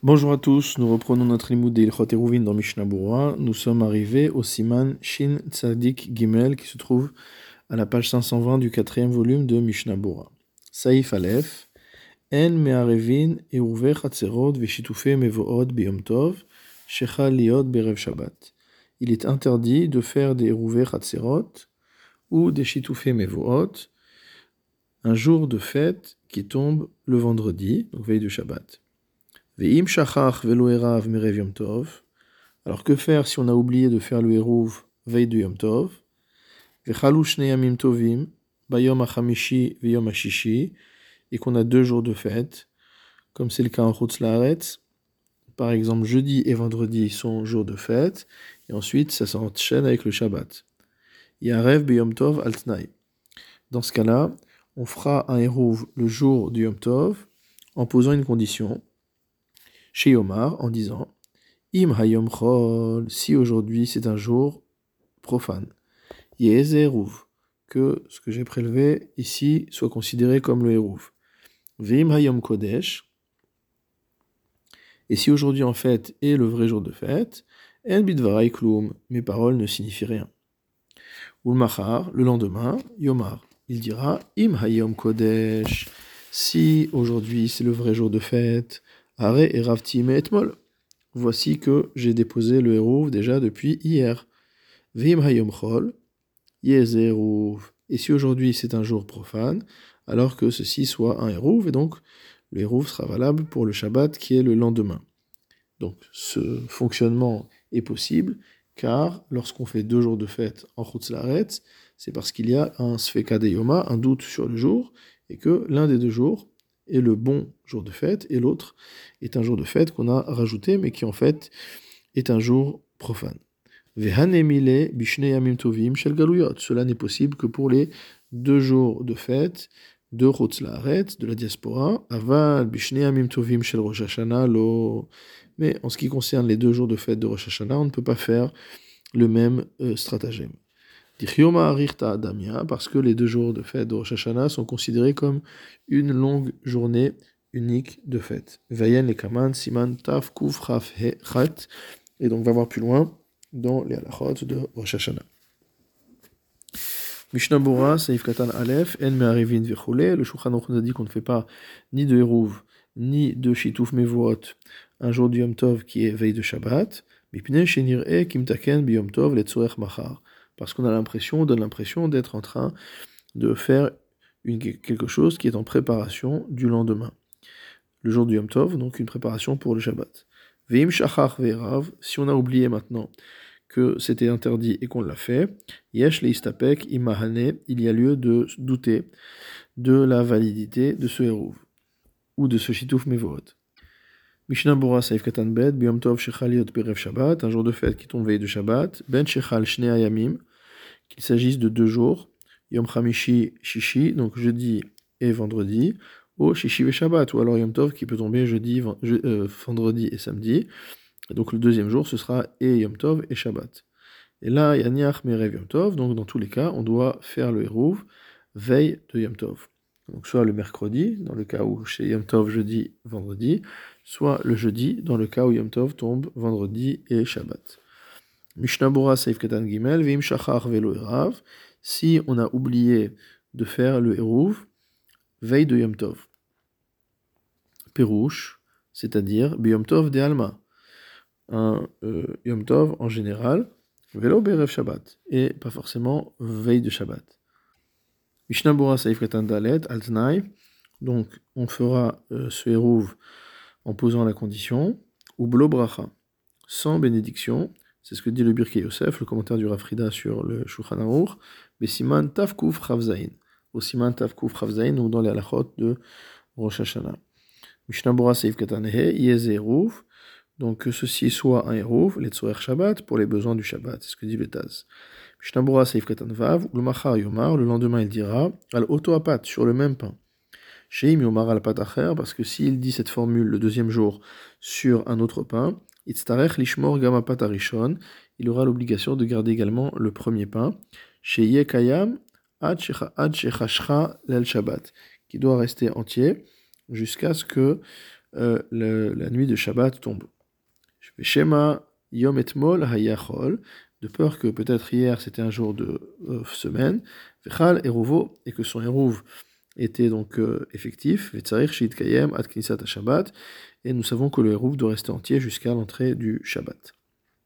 Bonjour à tous, nous reprenons notre limoud de Ilchot Eruvin dans Mishnah Berurah. Nous sommes arrivés au Siman Shin Tzadik Gimel qui se trouve à la page 520 du quatrième volume de Mishnah Berurah. Saïf Aleph, En me'arevin eruve chatzerot veshitufe mevoot biyom tov, shechal liot berev Shabbat. Il est interdit de faire des eruve chatzerot ou des shitufe mevoot un jour de fête qui tombe le vendredi, donc veille de Shabbat. Ve'im shachach velo erav merev Yom Tov. Alors que faire si on a oublié de faire le eruv veille de Yom Tov? Ve'chalu shnei yamim tovim bayom hachamishi ve'yom hashishi, et qu'on a 2 jours de fête, comme c'est le cas en Chutz La'aretz. Par exemple, jeudi et vendredi sont jours de fête, et ensuite ça s'enchaîne avec le Shabbat. Yarev be'yom tov al tnai. Dans ce cas-là, on fera un eruv le jour du Yom Tov en posant une condition chez Yomar en disant Im hayom chol, si aujourd'hui c'est un jour profane, yeze eruv, que ce que j'ai prélevé ici soit considéré comme le eruv. Ve'im hayom kodesh, et si aujourd'hui en fait est le vrai jour de fête, en bidvarai klum, mes paroles ne signifient rien. Ulmachar, le lendemain, Yomar, il dira Im hayom kodesh, si aujourd'hui c'est le vrai jour de fête, are eravti me etmol, voici que j'ai déposé le eruv déjà depuis hier. Ve'im hayom chol, yeze eruv, et si aujourd'hui c'est un jour profane, alors que ceci soit un eruv, et donc le eruv sera valable pour le Shabbat qui est le lendemain. Donc ce fonctionnement est possible, car lorsqu'on fait 2 jours de fête en Chutz La'aretz, c'est parce qu'il y a un Sfeka Deyoma, un doute sur le jour, et que l'un des 2 jours est le bon jour de fête, et l'autre est un jour de fête qu'on a rajouté, mais qui en fait est un jour profane. Vehanemile bishne yamim tovim shel galuyot. Cela n'est possible que pour les 2 jours de fête de Chutz La'aretz, de la diaspora. Aval bishne yamim tovim shel Rosh Hashanah lo. Mais en ce qui concerne les 2 jours de fête de Rosh Hashanah, on ne peut pas faire le même stratagème. Dichioma arirta adamia, parce que les 2 jours de fête de Rosh Hashanah sont considérés comme une longue journée unique de fête. Vayen le kaman siman taf kuf chaf he chat. Et donc on va voir plus loin dans les halachot de Rosh Hashanah. Mishnah Berurah, Saïf Katan Aleph, En Me'arivin Vechule. Le Shulchan Aruch nous a dit qu'on ne fait pas ni de eruv, ni de shituf mevuot un jour du Yom Tov qui est veille de Shabbat. Mipnei shenir'e kimtaken biyom tov letzorech machar. Parce qu'on a l'impression, on donne l'impression d'être en train de faire quelque chose qui est en préparation du lendemain. Le jour du Yom Tov, donc une préparation pour le Shabbat. Ve'im shachach ve'erav, si on a oublié maintenant que c'était interdit et qu'on l'a fait, yesh leistapek imahane, il y a lieu de douter de la validité de ce eruv, ou de ce shituf mevohot. Mishnah Berurah Saïf Katan Bet, Biyom Tov Shechal Liot Berev Shabbat, un jour de fête qui tombe veille de Shabbat, Ben Shechal Shnei Hayamim, qu'il s'agisse de 2 jours, Yom Chamishi Shishi, donc jeudi et vendredi, ou Shishi ve Shabbat, ou alors Yom Tov qui peut tomber vendredi et samedi. Et donc le 2e jour, ce sera et Yom Tov et Shabbat. Et là, Yaniach Merev Yom Tov, donc dans tous les cas, on doit faire le eruv veille de Yom Tov. Donc soit le mercredi, dans le cas où chez Yom Tov jeudi, vendredi, soit le jeudi, dans le cas où Yom Tov tombe vendredi et Shabbat. Mishnah Berurah Saïf Katan Gimel, Ve'im Shachar Velo Erav, si on a oublié de faire le eruv veille de Yom Tov. Perouche, c'est-à-dire Biyom Tov de Alma. Un Yom Tov en général, Velo Berev Shabbat, et pas forcément veille de Shabbat. Mishnah Berurah Saïf Katan Dalet, Altnai, donc on fera ce eruv en posant la condition, ou blo bracha, sans bénédiction, c'est ce que dit le Birkei Yosef, le commentaire du Rav Frida sur le Shulchan Aruch, Besiman Tavkuf Chavzaïn, au Siman Tavkuf Chavzaïn, ou dans les halachot de Rosh Hashanah. Mishnah Berurah Saïf Katan He, Yeze eruv, donc que ceci soit un eruv, les tzorer Shabbat, pour les besoins du Shabbat, c'est ce que dit le Taz. Mishnah Berurah Saïf Katan Vav, ou le Machar Yomar, le lendemain il dira, al oto apat, sur le même pain. Sheim Yomar al patacher, parce que s'il dit cette formule le 2e jour sur un autre pain, itztarech lishmor gam apat arishon, il aura l'obligation de garder également le premier pain, sheye kayam ad shechashcha lel Shabbat, qui doit rester entier jusqu'à ce que la nuit de Shabbat tombe. Shema Yom Etmol Hayachol, de peur que peut-être hier c'était un jour de semaine, Vechal Eruvo, et que son Eruv était donc effectif, Vetzarir Shit Kayem Ad Knisat Shabbat, et nous savons que le Eruv doit rester entier jusqu'à l'entrée du Shabbat.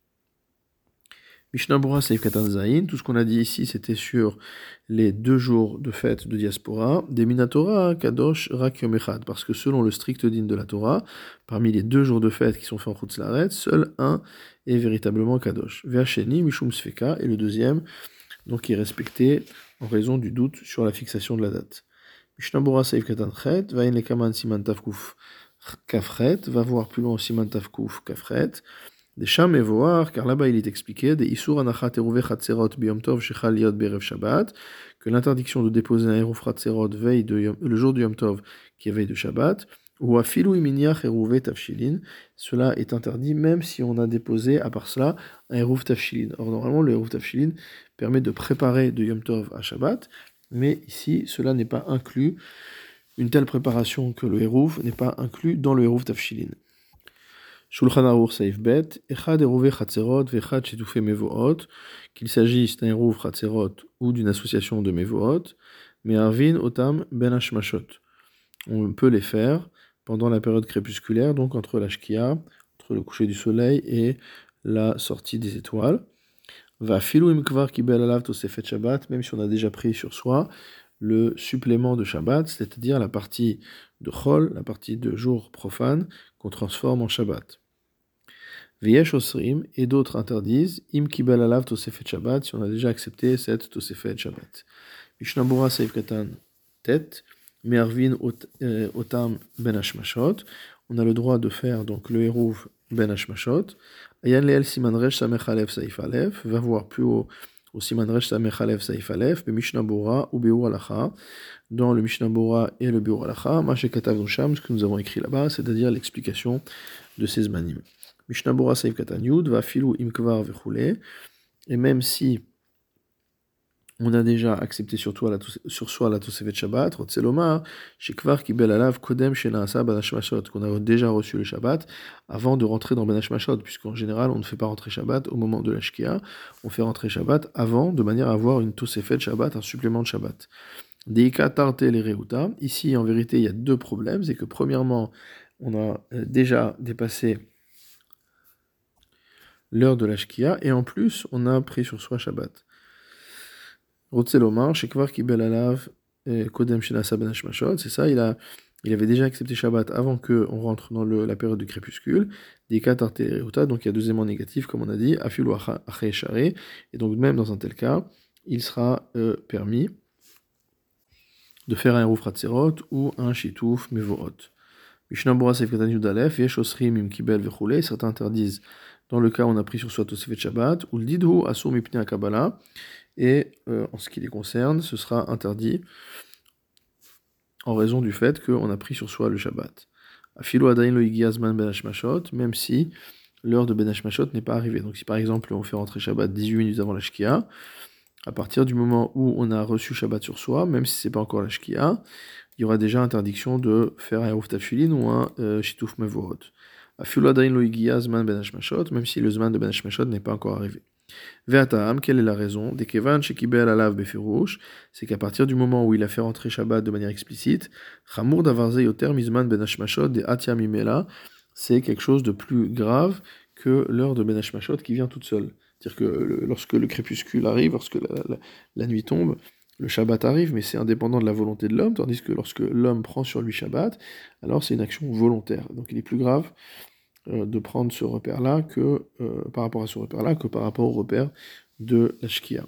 Mishnah Bura Seif Katan Zayin, tout ce qu'on a dit ici c'était sur les 2 jours de fête de diaspora, des Minatora Kadosh Rak Yom Echad, parce que selon le strict din de la Torah, parmi les 2 jours de fête qui sont faits en Chutz La'aretz, seul un est véritablement Kadosh. Ve'asheni Mishum Sfeka, et le deuxième, donc, est respecté en raison du doute sur la fixation de la date. Mishnah Bura Seif Katan Chet, Vayin Lekaman Siman Tavkuf Kafret, va voir plus loin Siman Tavkuf Kafret, des Sham et voir, car là-bas il est expliqué, des Isur Anachat Eruve Chatzerot Biyom Tov Shechal Liot Berev Shabbat, que l'interdiction de déposer un Eruv Chatzerot le jour du Yom Tov qui est veille de Shabbat, ou Afilu Iminiach Eruve Tavshilin, cela est interdit même si on a déposé à part cela un Eruv Tavshilin. Or normalement le Eruv Tavshilin permet de préparer de Yom Tov à Shabbat, mais ici cela n'est pas inclus, une telle préparation que le Eruv n'est pas inclus dans le Eruv Tavshilin. Shulchan Aruch Saif Bet, Echad Eruve Chatzerot Vechad Shitufei Mevoot, qu'il s'agisse d'un Eruv Chatzerot ou d'une association de Mevoot, mais Arvin Otam Ben Hashmashot. On peut les faire pendant la période crépusculaire, donc entre la Shkia, entre le coucher du soleil et la sortie des étoiles. Va Filu Imkvar Kibel Alav Tosefet Shabbat, même si on a déjà pris sur soi le supplément de Shabbat, c'est-à-dire la partie de Chol, la partie de jour profane, qu'on transforme en Shabbat. V'yesh osrim, et d'autres interdisent, im kibel alav tosefet Shabbat, si on a déjà accepté cette tosefet Shabbat. Mishnah Bura Seif Katan Tet, me'arvin otam ben hashmashot, on a le droit de faire donc le Eruv ben hashmashot. Ayan leel siman resh samech alev saif alev, va voir plus haut au siman resh samech alev saif alev, be Mishnah Bura ou Beur Halacha, dans le Mishnah Bura et le Beur Halacha, ma shekatav nusham, ce que nous avons écrit là-bas, c'est-à-dire l'explication de ces zmanim. Mishnah Bura Seif Katan Yud, va filu imkvar vechule, et même si on a déjà accepté sur soi la Tosefet Shabbat, Rotzelomar, Shekvar Kibel Alav Kodem Shenaasa Ben Hashmashot, qu'on a déjà reçu le Shabbat avant de rentrer dans Ben Hashmashot, puisqu'en général on ne fait pas rentrer Shabbat au moment de la Shkia, on fait rentrer Shabbat avant, de manière à avoir une Tosefet Shabbat, un supplément de Shabbat. Deika Tarte le Reuta, ici en vérité il y a 2 problèmes, c'est que premièrement, on a déjà dépassé l'heure de la Shkia, et en plus on a pris sur soi Shabbat. Rotzelomar, Shekvar Kibel Alav Kodem Shenasa Ben Hashmashot, c'est ça, il avait déjà accepté Shabbat avant qu'on rentre dans la période du crépuscule, des cas Tartereuta, donc il y a 2 éléments négatifs, comme on a dit, Afilu Ache Share, et donc même dans un tel cas, il sera permis de faire un Eruv Chatzerot ou un Shituf Mevoot. Mishnah Bura Seif Katan Yud Alef, Yesh Osrim Im Kibel Vechule, certains interdisent dans le cas où on a pris sur soi Tosefet Shabbat, ou le Didhu Asur Mipnei Kabbalah, et en ce qui les concerne, ce sera interdit en raison du fait qu'on a pris sur soi le Shabbat. Afilu Adain Lo Igi Azman Ben Hashmashot, même si l'heure de Ben Hashmashot n'est pas arrivée. Donc si par exemple on fait rentrer Shabbat 18 minutes avant la Shkia, à partir du moment où on a reçu Shabbat sur soi, même si c'est pas encore la Shkia, il y aura déjà interdiction de faire un Eruv Tafshilin ou un Shituf Mevohot. Afilu Adain Lo Igi Azman Ben Hashmashot, même si le Zman de Ben Hashmashot n'est pas encore arrivé. Ve'atam, quelle est la raison? Des kevan shekibel alav befirouch, c'est qu'à partir du moment où il a fait rentrer Shabbat de manière explicite, chamour davarze yoter mizman ben hashmashot de atia mimela, c'est quelque chose de plus grave que l'heure de ben hashmashot qui vient toute seule. C'est-à-dire que lorsque le crépuscule arrive, lorsque la nuit tombe, le Shabbat arrive, mais c'est indépendant de la volonté de l'homme, tandis que lorsque l'homme prend sur lui Shabbat, alors c'est une action volontaire. Donc il est plus grave de prendre ce repère-là par rapport à ce repère-là que par rapport au repère de la Shkia.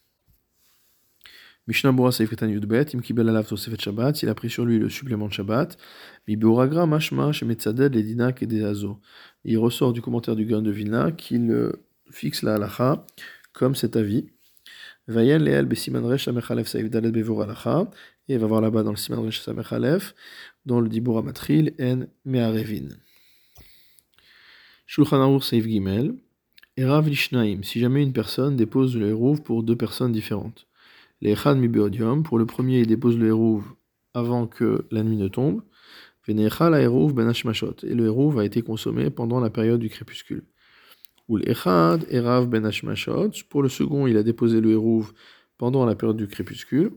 Mishnah Bura Seif Katan Yudbet, Im Kibel Alav Tosefet Shabbat, il a pris sur lui le supplément de Shabbat, Mi Beoragra Mashma Shemetzaded les Dinak et des Azo. Il ressort du commentaire du Gaon de Vilna qu'il fixe la halacha comme cet avis. Vayen Leel Besiman Resh Samechalef Saif Dalet Bevor halacha, et va voir là-bas dans le Siman Resh Samechalef, dans le Dibur Matril en Meharevin. Shulchan Aruch Seif Gimel, Erav Lishnaim, si jamais une personne dépose le Eruv pour 2 personnes différentes. Les Echad Mi Beodium, pour le premier il dépose le Eruv avant que la nuit ne tombe. Venechal ha'eruv ben hashmashot. Et le eruv a été consommé pendant la période du crépuscule. Ou l'echad erav ben hashmashot. Pour le second, il a déposé le eruv pendant la période du crépuscule.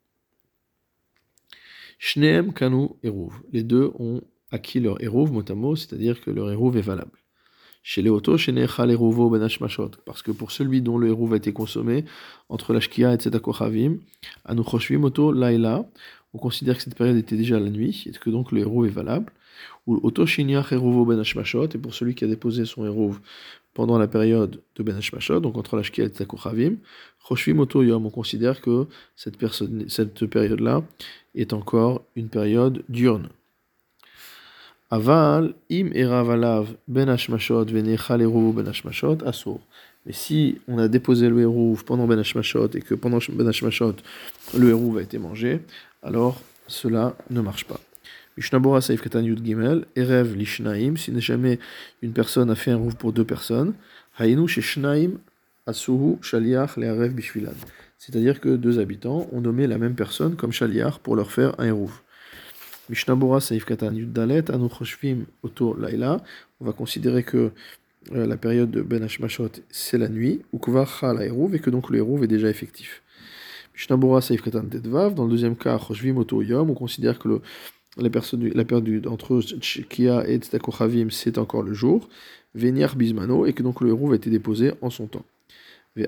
Shneem kanu eruv. Les deux ont acquis leur eruv motamo, c'est-à-dire que leur eruv est valable. Chez Léoto, chez Nechal eruvo ben hashmashot. Parce que pour celui dont le eruv a été consommé entre la shkia et tzedakochavim, anu choshvim oto laila, on considère que cette période était déjà la nuit, et que donc le eruv est valable. Ou auto shiniach eruvo ben hashmashot, et pour celui qui a déposé son eruv pendant la période de ben hashmashot, donc entre la shkia et tzedakochavim, choshvim oto yom, on considère que cette période-là est encore une période diurne. Aval, im erav alav ben hashmashot venechal eruv ben hashmashot asur. Mais si on a déposé le eruv pendant ben hashmashot et que pendant ben hashmashot le eruv a été mangé, alors cela ne marche pas. Mishnabura saif katan yud gimel erev lishnaim. Si jamais une personne a fait un eruv pour deux personnes, hainu she shnaim asuhu shaliach le'arev bishvilan. C'est-à-dire que deux habitants ont nommé la même personne comme shaliach pour leur faire un eruv. Mishnabura saif katan yud dalet anu choshvim oto laila. On va considérer que la période de ben hashmashot c'est la nuit, ou kvar chal eruv, et que donc le eruv est déjà effectif. Mishnabura saif katan tetvav. Dans le deuxième cas, choshvim oto yom, on considère que la période entre Shkia et tzedakochavim c'est encore le jour. Veniach bismano, et que donc le eruv a été déposé en son temps. Bien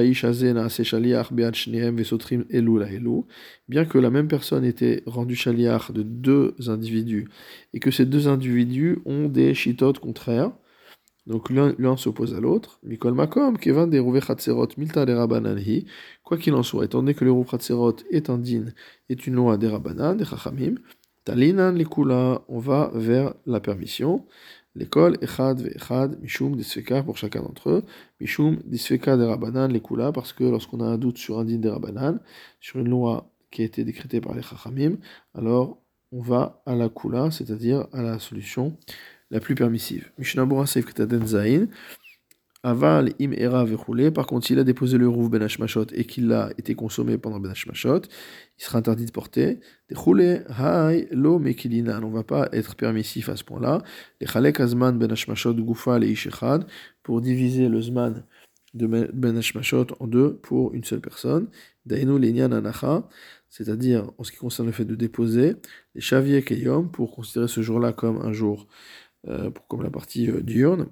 que la même personne était rendue shaliach de deux individus, et que ces deux individus ont des shittot contraires, donc l'un s'oppose à l'autre, Mikol Makom, Kevan de Rouve Chatserot, Milta de Rabbananhi, quoi qu'il en soit, étant donné que le Rouve Chatserot est un din, est une loi des Rabbanan, des Chachamim, Talinan Likula, on va vers la permission. L'école, Echad ve Echad, Mishum Disfeka pour chacun d'entre eux, Mishum Disfeka de Rabbanan, Likula, parce que lorsqu'on a un doute sur un din des Rabbanan, sur une loi qui a été décrétée par les Chachamim, alors on va à la Kula, c'est-à-dire à la solution la plus permissive. Mishnabura Seif Ketaden Zain, Aval im era vechoulé. Par contre, s'il a déposé le eruv ben hashmashot et qu'il a été consommé pendant ben hashmashot, il sera interdit de porter. Dechoulé hay lo mekilinan. On ne va pas être permissif à ce point-là. Les chalek azman ben hashmashot gufa le ishechad, pour diviser le zman de ben hashmashot en deux pour une seule personne. Dainu lenyan anacha, c'est-à-dire en ce qui concerne le fait de déposer les shaviek et yom, pour considérer ce jour-là comme un jour, comme la partie diurne.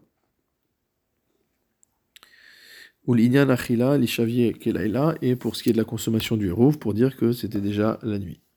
Ou l'inyan achila, l'ishavier kelaila, et pour ce qui est de la consommation du eruv, pour dire que c'était déjà la nuit.